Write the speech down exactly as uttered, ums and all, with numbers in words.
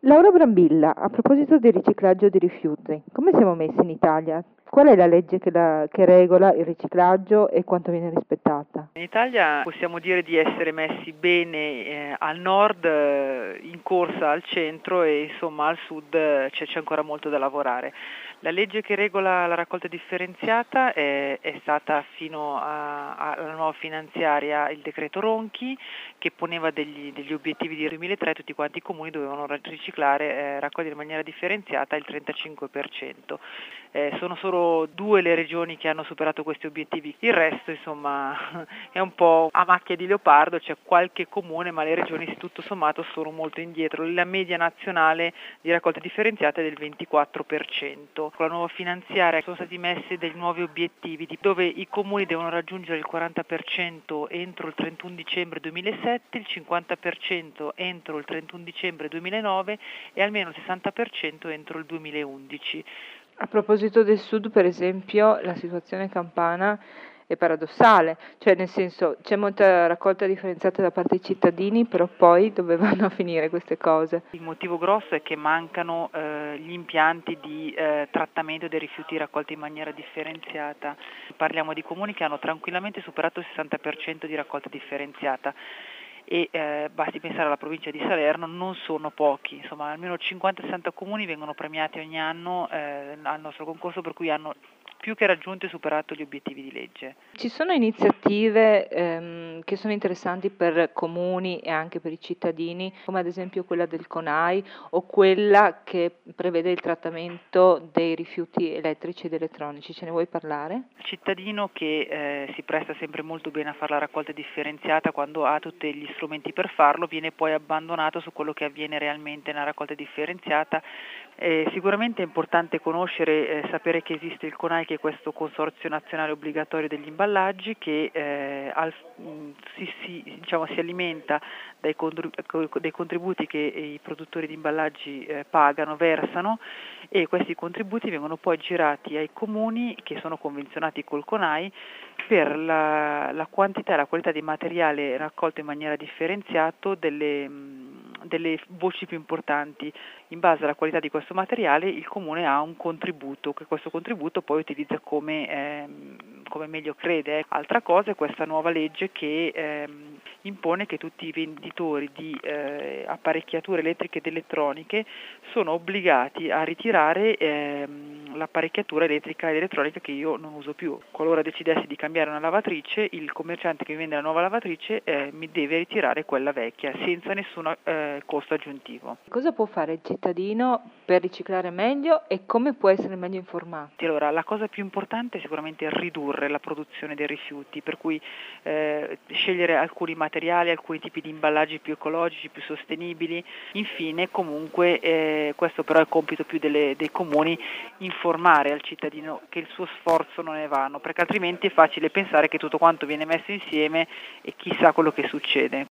Laura Brambilla, a proposito del riciclaggio di rifiuti, come siamo messi in Italia? Qual è la legge che, la- che regola il riciclaggio e quanto viene rispettata? In Italia possiamo dire di essere messi bene eh, al nord, eh, in corsa al centro e insomma al sud eh, c'è, c'è ancora molto da lavorare. La legge che regola la raccolta differenziata è, è stata fino a- a- alla nuova finanziaria il decreto Ronchi, che poneva degli, degli obiettivi di duemilatré, tutti quanti i comuni dovevano riciclare, eh, raccogliere in maniera differenziata il trentacinque per cento. Eh, sono solo due le regioni che hanno superato questi obiettivi, il resto insomma è un po' a macchia di leopardo, c'è qualche comune, ma le regioni tutto sommato sono molto indietro. La media nazionale di raccolta differenziata è del ventiquattro per cento. Con la nuova finanziaria sono stati messi dei nuovi obiettivi dove i comuni devono raggiungere il quaranta per cento entro il trentuno dicembre duemilasette, il cinquanta per cento entro il trentuno dicembre duemilanove e almeno il sessanta per cento entro il duemilaundici. A proposito del sud, per esempio, la situazione campana è paradossale, cioè nel senso c'è molta raccolta differenziata da parte dei cittadini, però poi dove vanno a finire queste cose? Il motivo grosso è che mancano eh, gli impianti di eh, trattamento dei rifiuti raccolti in maniera differenziata. Parliamo di comuni che hanno tranquillamente superato il sessanta per cento di raccolta differenziata e eh, basti pensare alla provincia di Salerno, non sono pochi, insomma almeno cinquanta sessanta comuni vengono premiati ogni anno eh, al nostro concorso, per cui hanno più che raggiunto e superato gli obiettivi di legge. Ci sono iniziative ehm, che sono interessanti per comuni e anche per i cittadini, come ad esempio quella del CONAI o quella che prevede il trattamento dei rifiuti elettrici ed elettronici. Ce ne vuoi parlare? Il cittadino che eh, si presta sempre molto bene a fare la raccolta differenziata, quando ha tutti gli strumenti per farlo, viene poi abbandonato su quello che avviene realmente nella raccolta differenziata. Eh, sicuramente è importante conoscere, eh, sapere che esiste il CONAI, che è questo consorzio nazionale obbligatorio degli imballaggi, che eh, al, mh, si, si, diciamo, si alimenta dai, contribu- dai contributi che i produttori di imballaggi eh, pagano, versano, e questi contributi vengono poi girati ai comuni che sono convenzionati col CONAI per la, la quantità e la qualità di materiale raccolto in maniera differenziata delle, delle voci più importanti. In base alla qualità di questo materiale il comune ha un contributo, che questo contributo poi utilizza come, ehm, come meglio crede. Altra cosa è questa nuova legge che ehm, impone che tutti i venditori di eh, apparecchiature elettriche ed elettroniche sono obbligati a ritirare ehm, l'apparecchiatura elettrica ed elettronica che io non uso più. Qualora decidessi di cambiare una lavatrice, il commerciante che mi vende la nuova lavatrice eh, mi deve ritirare quella vecchia senza nessun eh, costo aggiuntivo. Cosa può fare il cittadino per riciclare meglio e come può essere meglio informato? Allora, la cosa più importante è sicuramente ridurre la produzione dei rifiuti, per cui eh, scegliere alcuni materiali, alcuni tipi di imballaggi più ecologici, più sostenibili. Infine, comunque, eh, questo però è compito più delle, dei comuni, informare al cittadino che il suo sforzo non è vano, perché altrimenti è facile pensare che tutto quanto viene messo insieme e chissà quello che succede.